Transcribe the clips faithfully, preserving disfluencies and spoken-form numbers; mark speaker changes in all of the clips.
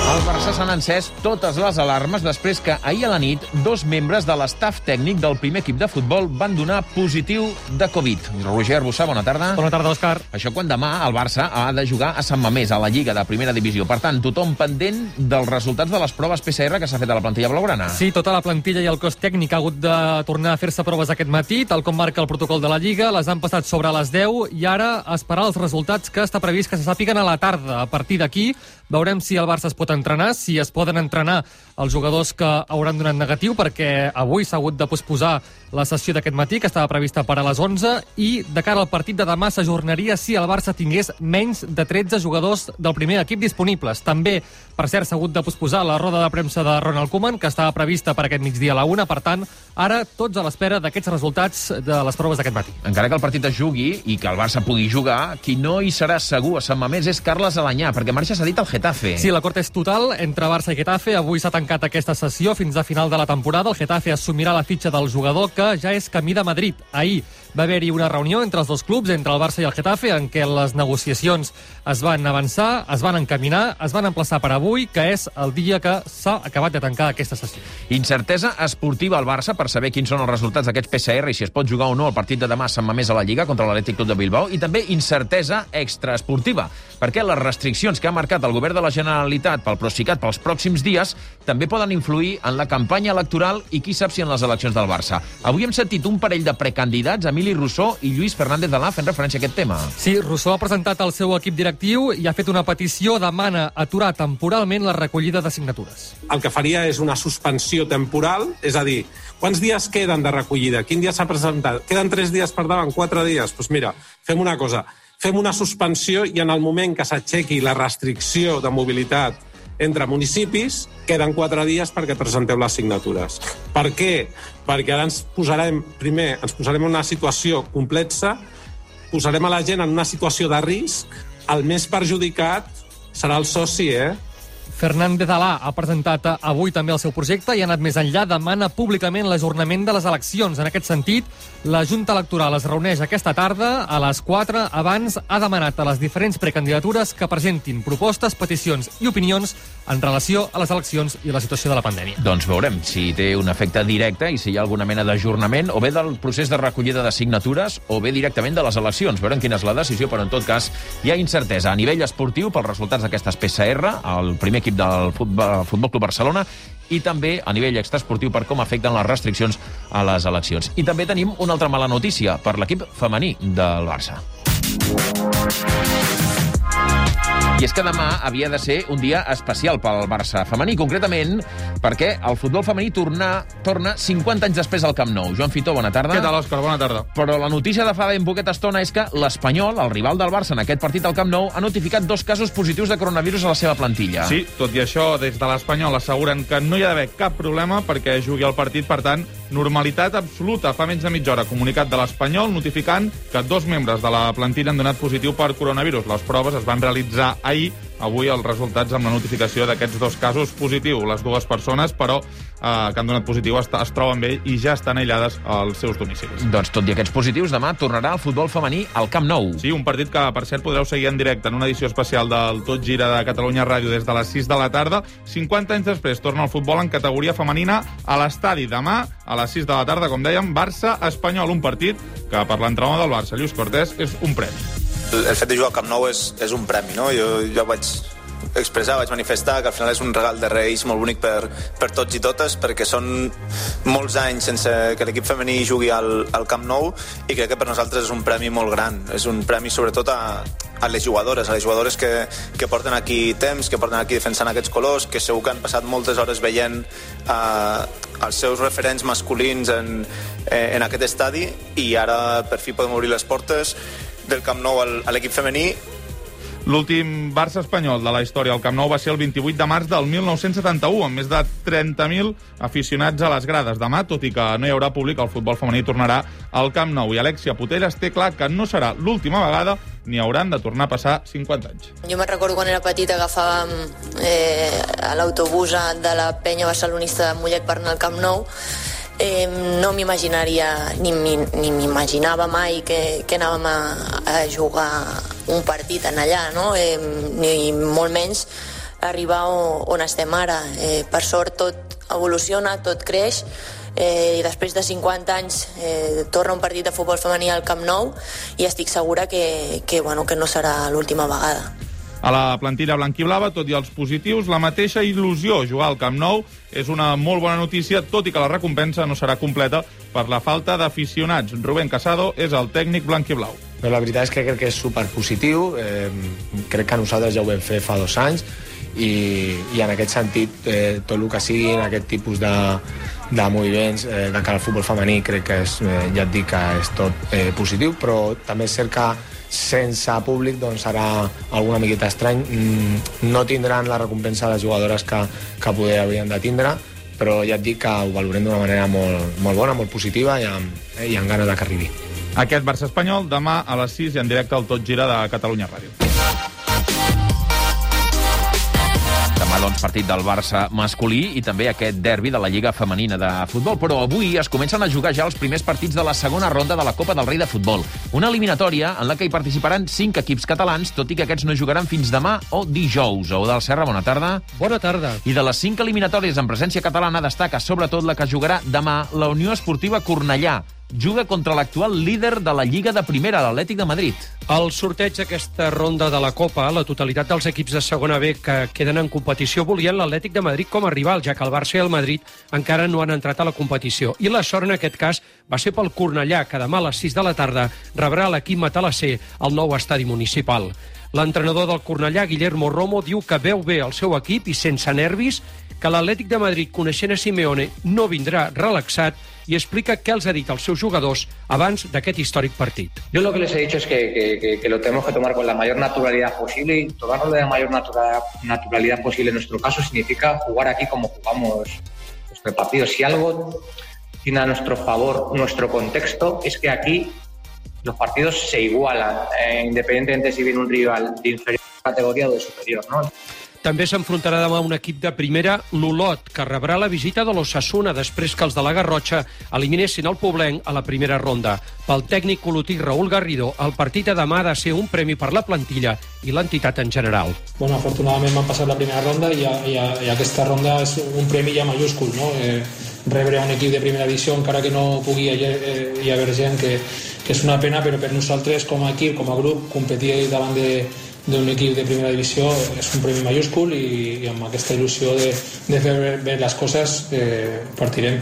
Speaker 1: Al Barça s'han encès totes les alarmes després que ahir a la nit dos membres de l'estaf tècnic del primer equip de futbol van donar positiu de Covid. Roger Arbussà, bona tarda.
Speaker 2: Bona tarda, Òscar.
Speaker 1: Això quan demà el Barça ha de jugar a Sant Mamés, a la Lliga de Primera Divisió. Per tant, tothom pendent dels resultats de les proves P C R que s'ha fet a la plantilla blaugrana.
Speaker 2: Sí, tota la plantilla i el cos tècnic ha hagut de tornar a fer-se proves aquest matí, tal com marca el protocol de la Lliga. Les han passat sobre les deu i ara esperar els resultats que està previst que se sàpiguen a la tarda. A partir d'aquí veurem si el Barça es pot entrenar, si es poden entrenar els jugadors que hauran donat negatiu, perquè avui s'ha hagut de posposar la sessió d'aquest matí, que estava prevista per a les onze, i de cara al partit de demà s'ajornaria si el Barça tingués menys de tretze jugadors del primer equip disponibles. També, per cert, s'ha hagut de posposar la roda de premsa de Ronald Koeman, que estava prevista per aquest migdia a la una. Per tant, ara tots a l'espera d'aquests resultats de les proves d'aquest matí.
Speaker 1: Encara que el partit es jugui i que el Barça pugui jugar, qui no hi serà segur a Sant Mamés és Carles Alanyà, perquè marxa cedit al Getafe.
Speaker 2: Sí, l'acord és total entre Barça i Getafe. Avui s'ha tancat aquesta sessió fins a final de la temporada. El Getafe assumirà la fitxa del jugador, que ja és camí de Madrid. Ahir va haver-hi una reunió entre els dos clubs, entre el Barça i el Getafe, en què les negociacions es van avançar, es van encaminar, es van emplaçar per avui, que és el dia que s'ha acabat de tancar aquesta sessió.
Speaker 1: Incertesa esportiva al Barça per saber quins són els resultats d'aquests P C R i si es pot jugar o no el partit de demà a Sant Mamés a la Lliga contra l'Atlètic Club de Bilbao, i també incertesa extraesportiva, perquè les restriccions que ha marcat el govern de la Generalitat pel Procicat pels pròxims dies també poden influir en la campanya electoral i qui sap si en les eleccions del Barça. Avui hem sentit un parell de precandidats, Emili Rousseau i Lluís Fernández Dalà, fent referència a aquest tema.
Speaker 2: Sí, Rousseau ha presentat el seu equip directiu i ha fet una petició, demana aturar temporalment la recollida de signatures.
Speaker 3: El que faria és una suspensió temporal, és a dir, quants dies queden de recollida? Quin dia s'ha presentat? Queden tres dies per davant, quatre dies? Doncs pues mira, fem una cosa, fem una suspensió i en el moment que s'aixequi la restricció de mobilitat entre municipis, queden quatre dies perquè presenteu les signatures. Per què? Perquè ara ens posarem, primer, ens posarem en una situació complexa, posarem a la gent en una situació de risc, el més perjudicat serà el soci, eh?
Speaker 2: Fernández Dalà ha presentat avui també el seu projecte i ha anat més enllà, demana públicament l'ajornament de les eleccions. En aquest sentit, la Junta Electoral es reuneix aquesta tarda a les quatre. Abans ha demanat a les diferents precandidatures que presentin propostes, peticions i opinions en relació a les eleccions i a la situació de la pandèmia.
Speaker 1: Doncs veurem si té un efecte directe i si hi ha alguna mena d'ajornament, o bé del procés de recollida de signatures, o bé directament de les eleccions. Veurem quina és la decisió, però en tot cas hi ha incertesa a nivell esportiu pels resultats d'aquestes P C R, el primer equip del Futbol, Futbol Club Barcelona, i també a nivell extraesportiu per com afecten les restriccions a les eleccions. I també tenim una altra mala notícia per l'equip femení del Barça. I és que demà havia de ser un dia especial pel Barça femení, concretament perquè el futbol femení torna, torna cinquanta anys després al Camp Nou. Joan Fitó, bona tarda.
Speaker 4: Què tal, Òscar? Bona tarda.
Speaker 1: Però la notícia de fa ben poqueta estona és que l'Espanyol, el rival del Barça en aquest partit al Camp Nou, ha notificat dos casos positius de coronavirus a la seva plantilla.
Speaker 4: Sí, tot i això, des de l'Espanyol asseguren que no hi ha d'haver cap problema perquè jugui el partit, per tant, normalitat absoluta. Fa menys de mitja hora, comunicat de l'Espanyol notificant que dos membres de la plantilla han donat positiu per coronavirus. Les proves es van realitzar ahir, avui els resultats amb la notificació d'aquests dos casos positius. Les dues persones, però, eh, que han donat positiu es, es troben bé i ja estan aïllades als seus domicilis.
Speaker 1: Doncs tot i aquests positius, demà tornarà el futbol femení al Camp Nou.
Speaker 4: Sí, un partit que, per cert, podreu seguir en directe en una edició especial del Tot Gira de Catalunya Ràdio des de les sis de la tarda. cinquanta anys després torna el futbol en categoria femenina a l'estadi. Demà, a les sis de la tarda, com dèiem, Barça-Espanyol, un partit que, per l'entrenador del Barça, Lluís Cortés, és un premi.
Speaker 5: El fet de jugar al Camp Nou és, és un premi, no? Jo, jo vaig expressar, vaig manifestar que al final és un regal de Reis molt bonic per, per tots i totes, perquè són molts anys sense que l'equip femení jugui al, al Camp Nou, i crec que per nosaltres és un premi molt gran. És un premi sobretot a, a les jugadores, a les jugadores que, que porten aquí temps, que porten aquí defensant aquests colors, que segur que han passat moltes hores veient eh, els seus referents masculins en, eh, en aquest estadi, i ara per fi podem obrir les portes del Camp Nou a l'equip femení.
Speaker 4: L'últim Barça-Espanyol de la història al Camp Nou va ser el vint-i-vuit de març del mil nou-cents setanta-u, amb més de trenta mil aficionats a les grades. Demà, tot i que no hi haurà públic, el futbol femení tornarà al Camp Nou. I Alexia Putellas té clar que no serà l'última vegada ni hauran de tornar a passar cinquanta anys.
Speaker 6: Jo me'n recordo quan era petita, agafàvem eh, l'autobús de la penya barcelonista de Mollet per anar al Camp Nou. Eh, no m'imaginaria, ni m'imaginava mai que, que anàvem a, a jugar un partit en allà, no? Eh, ni molt menys arribar on estem ara. Eh, per sort tot evoluciona, tot creix, eh, i després de cinquanta anys eh, torna un partit de futbol femení al Camp Nou i estic segura que, que, bueno, que no serà l'última vegada.
Speaker 4: A la plantilla blanquiblava, tot i els positius, la mateixa il·lusió. Jugar al Camp Nou és una molt bona notícia, tot i que la recompensa no serà completa per la falta d'aficionats. Rubén Casado és el tècnic blanquiblau.
Speaker 7: Però la veritat és que crec que és superpositiu. Eh, crec que nosaltres ja ho vam fer fa dos anys i, i en aquest sentit eh, tot el que sigui en aquest tipus de, de moviments eh, de cara al futbol femení crec que és, eh, ja et dic que és tot eh, positiu, però també és cert que sense públic doncs serà alguna miqueta estrany. Mm, no tindran la recompensa de les jugadores que, que poder haurien de tindre, però ja et dic que ho valorem d'una manera molt, molt bona, molt positiva i amb, eh, i amb ganes de que arribi.
Speaker 4: Aquest Barça espanyol demà a les sis i en directe al Tot Gira de Catalunya Ràdio.
Speaker 1: Demà, doncs, partit del Barça masculí i també aquest derbi de la Lliga Femenina de Futbol. Però avui es comencen a jugar ja els primers partits de la segona ronda de la Copa del Rei de Futbol. Una eliminatòria en la que hi participaran cinc equips catalans, tot i que aquests no jugaran fins demà o dijous. Eudald Serra, bona tarda.
Speaker 2: Bona tarda.
Speaker 1: I de les cinc eliminatòries en presència catalana destaca sobretot la que jugarà demà la Unió Esportiva Cornellà. Juga contra l'actual líder de la Lliga de Primera, l'Atlètic de Madrid.
Speaker 8: Al sorteig d'aquesta ronda de la Copa, la totalitat dels equips de segona B que queden en competició volien l'Atlètic de Madrid com a rival, ja que el Barça i el Madrid encara no han entrat a la competició. I la sort en aquest cas va ser pel Cornellà, que demà a les sis de la tarda rebrà l'equip matalasser al nou estadi municipal. L'entrenador del Cornellà, Guillermo Romo, diu que veu bé el seu equip i sense nervis, que l'Atlètic de Madrid, coneixent a Simeone, no vindrà relaxat y explica qué els ha dit als seus jugadors abans d'aquest històric partit.
Speaker 9: Yo lo que les he dicho es que, que, que, que lo tenemos que tomar con la mayor naturalidad posible y tomarlo de la mayor natura, naturalidad posible en nuestro caso significa jugar aquí como jugamos nuestro partido. Si algo tiene a nuestro favor nuestro contexto es que aquí los partidos se igualan, eh, independientemente si viene un rival de inferior categoría o de superior, ¿no?
Speaker 8: També s'enfrontarà demà un equip de primera, l'Olot, que rebrà la visita de l'Ossassuna després que els de la Garrotxa eliminessin el Poblenc a la primera ronda. Pel tècnic olotí Raúl Garrido, el partit de demà ha de ser un premi per la plantilla i l'entitat en general.
Speaker 10: Bueno, afortunadament vam passar la primera ronda i, i, i aquesta ronda és un premi ja majúscul, no? Eh, rebre un equip de primera divisió, encara que no pugui eh, hi haver gent, que, que és una pena, però per nosaltres com a equip, com a grup, competir davant de d'un equip de primera divisió és un premi majúscul i, i amb aquesta il·lusió de, de fer bé les coses eh, partirem.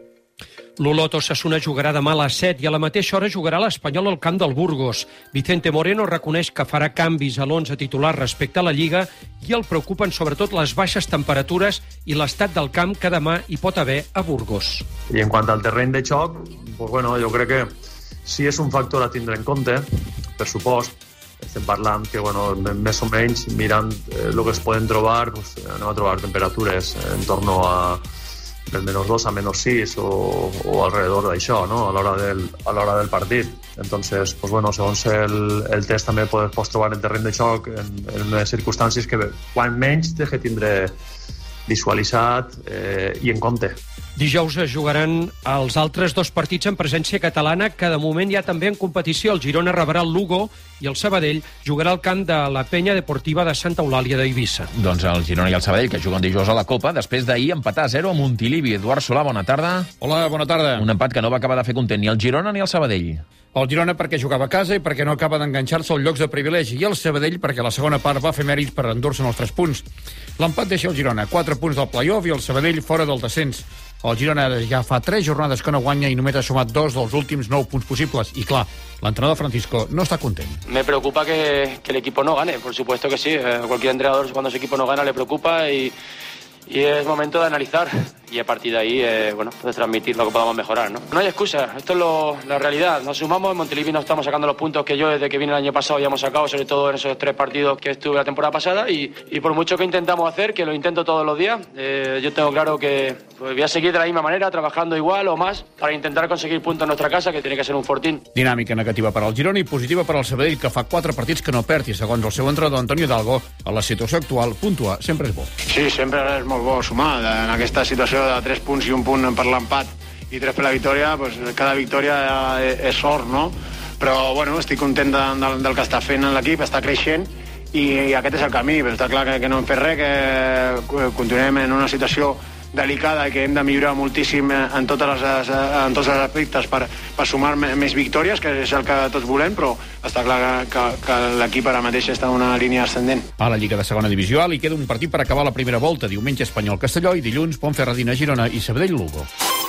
Speaker 8: L'Olot Ossassuna jugarà demà a les set i a la mateixa hora jugarà l'Espanyol al camp del Burgos. Vicente Moreno reconeix que farà canvis a l'onze titular respecte a la Lliga i el preocupen sobretot les baixes temperatures i l'estat del camp que demà hi pot haver a Burgos.
Speaker 11: I en quant al terreny de xoc, pues bueno, jo crec que sí és un factor a tindre en compte, per supost. Estem parlant que, bueno, més o menys, mirant eh, el que es poden trobar, pues, anem a trobar temperatures en torno a del menys dos a menys sis o, o alrededor d'això, no? a l'hora del, a l'hora del partit. Entonces, pues, bueno, segons el, el test també pots, pots trobar el terreny de xoc en, en unes circumstàncies que quan menys té que tindre visualitzat eh, i en compte.
Speaker 8: Dijous es jugaran els altres dos partits en presència catalana, que de moment hi ha també en competició. El Girona rebrà el Lugo i el Sabadell jugarà al camp de la Penya Deportiva de Santa Eulàlia d'Eivissa.
Speaker 1: Doncs el Girona i el Sabadell, que juguen dijous a la Copa, després d'ahir empatar a zero a Montilivi. Eduard Solà, bona tarda.
Speaker 12: Hola, bona tarda.
Speaker 1: Un empat que no va acabar de fer content ni el Girona ni el Sabadell.
Speaker 12: El Girona perquè jugava a casa i perquè no acaba d'enganxar-se als llocs de privilegi, i el Sabadell perquè la segona part va fer mèrits per endur-se'n els tres punts. L'empat deixa el Girona quatre punts del play-off i el Sabadell fora del descens. El Girona ja fa tres jornades que no guanya i només ha sumat dos dels últims nou punts possibles. I clar, l'entrenador Francisco no està content.
Speaker 13: Me preocupa que, que el equipo no gane, por supuesto que sí. Eh, cualquier entrenador cuando su equipo no gana le preocupa y, y es momento de analizar. Y a partir de ahí, eh, bueno, pues transmitir lo que podamos mejorar, ¿no? No hay excusa, esto es lo, la realidad. Nos sumamos, en Montilivi no estamos sacando los puntos que yo desde que vine el año pasado ya hemos sacado, sobre todo en esos tres partidos que estuve la temporada pasada, y, y por mucho que intentamos hacer, que lo intento todos los días, eh, yo tengo claro que pues, voy a seguir de la misma manera, trabajando igual o más, para intentar conseguir puntos en nuestra casa, que tiene que ser un fortín.
Speaker 12: Dinàmica negativa per al Girona i positiva per al Sabadell, que fa quatre partits que no perd, i segons el seu entrenador Antonio Hidalgo, a la situació actual, puntuar sempre és bo.
Speaker 14: Sí, sempre és molt bo sumar. En aquesta situació de tres punts i un punt per l'empat i tres per la victòria, pues, cada victòria és sort, no? Però bueno, estic content de, de, del que està fent l'equip, està creixent i, i aquest és el camí, però està clar que, que no hem fet res, que continuem en una situació delicada i que hem de millorar moltíssim en, totes les, en tots els aspectes per, per sumar més victòries, que és el que tots volem, però està clar que, que, que l'equip ara mateix està en una línia ascendent.
Speaker 12: A la Lliga de Segona Divisió A li queda un partit per acabar la primera volta. Diumenge Espanyol-Castelló i dilluns Ponferradina-Girona i Sabadell-Lugo.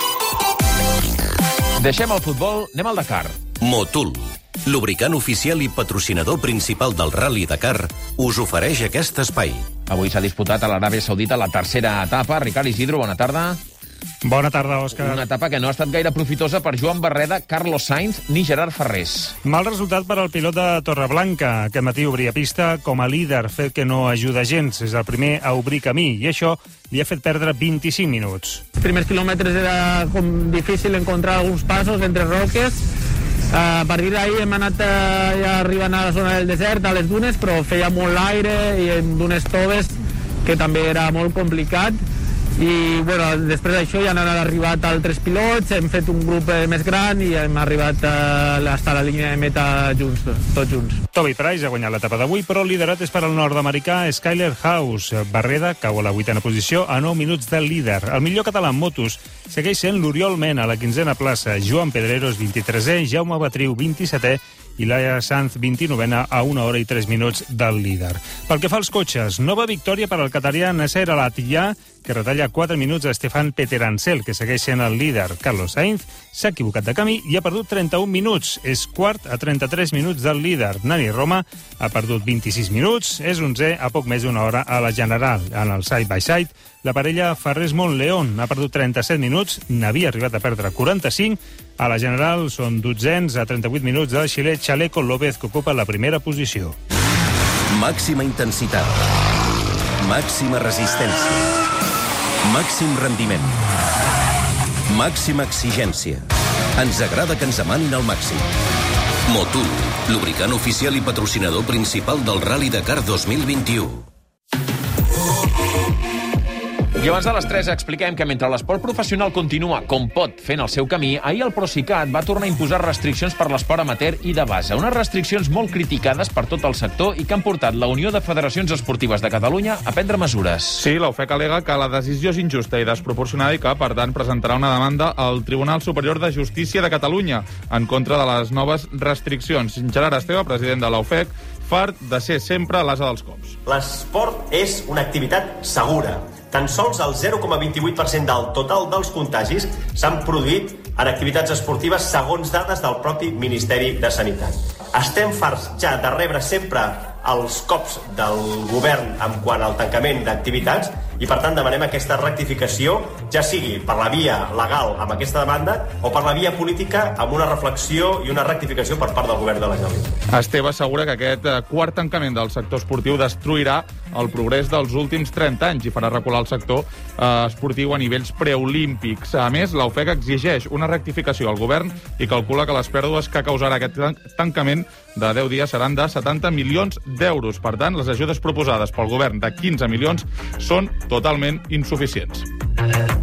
Speaker 1: Deixem el futbol, anem al Dakar.
Speaker 15: Motul, lubricant oficial i patrocinador principal del Rally Dakar, us ofereix aquest espai.
Speaker 1: Avui s'ha disputat a l'Aràbia Saudita la tercera etapa. Ricard Isidro, bona tarda.
Speaker 16: Bona tarda, Òscar.
Speaker 1: Una etapa que no ha estat gaire profitosa per Joan Barreda, Carlos Sainz ni Gerard Ferrés.
Speaker 16: Mal resultat per al pilot de Torreblanca. Aquest matí obria pista com a líder, fet que no ajuda gens. És el primer a obrir camí i això li ha fet perdre vint-i-cinc minuts.
Speaker 17: Els primers quilòmetres era com difícil encontrar alguns passos entre roques. A partir d'ahir hem anat eh, ja arribant a la zona del desert, a les dunes, però feia molt l'aire i en dunes toves, que també era molt complicat. I bueno, després d'això ja han arribat altres pilots, hem fet un grup més gran i hem arribat a estar a la línia de meta junts, tots junts.
Speaker 16: Toby Price ha guanyat l'etapa d'avui, però el liderat és per al nord-americà Skyler House. Barreda cau a la vuitena posició a nou minuts del líder. El millor català en motos segueix sent l'Oriol Mena a la quinzena plaça, Joan Pedreros vint-i-tresè, Jaume Batriu vint-i-setè i Laia Sanz vint-i-novena a una hora i tres minuts del líder. Pel que fa als cotxes, nova victòria per al catarià Nasser Al-Attiyah, que retalla quatre minuts a Stefan Peterancel, que segueix sent el líder. Carlos Sainz s'ha equivocat de camí i ha perdut trenta-un minuts. És quart a trenta-tres minuts del líder. Nani Roma ha perdut vint-i-sis minuts, és onzè a poc més d'una hora a la general. En el side-by-side, la parella Ferrés-Montleón ha perdut trenta-set minuts, n'havia arribat a perdre quaranta-cinc. A la general són dotzens a trenta-vuit minuts del xilè Chaleco López, que ocupa la primera posició.
Speaker 15: Màxima intensitat. Màxima resistència. Màxim rendiment. Màxima exigència. Ens agrada que ens emanin al màxim. Motul, lubricant oficial i patrocinador principal del Rally Dakar dos mil vint-i-u.
Speaker 1: I abans de les tres expliquem que mentre l'esport professional continua, com pot, fent el seu camí, ahir el Procicat va tornar a imposar restriccions per l'esport amateur i de base. Unes restriccions molt criticades per tot el sector i que han portat la Unió de Federacions Esportives de Catalunya a prendre mesures.
Speaker 4: Sí, la U F E C al·lega que la decisió és injusta i desproporcionada i que, per tant, presentarà una demanda al Tribunal Superior de Justícia de Catalunya en contra de les noves restriccions. Gerard Esteve, president de la U F E C, fart de ser sempre a l'asa dels cops.
Speaker 18: L'esport és una activitat segura. Tan sols el zero coma vint-i-vuit per cent del total dels contagis s'han produït en activitats esportives segons dades del propi Ministeri de Sanitat. Estem farts ja de rebre sempre els cops del govern en quant al tancament d'activitats i, per tant, demanem aquesta rectificació, ja sigui per la via legal amb aquesta demanda o per la via política amb una reflexió i una rectificació per part del govern de la Generalitat.
Speaker 4: Esteve assegura que aquest quart tancament del sector esportiu destruirà el progrés dels últims trenta anys i farà recular el sector eh, esportiu a nivells preolímpics. A més, la U F E C exigeix una rectificació al govern i calcula que les pèrdues que causarà aquest tancament de deu dies seran de setanta milions d'euros. Per tant, les ajudes proposades pel govern de quinze milions són totalment insuficients.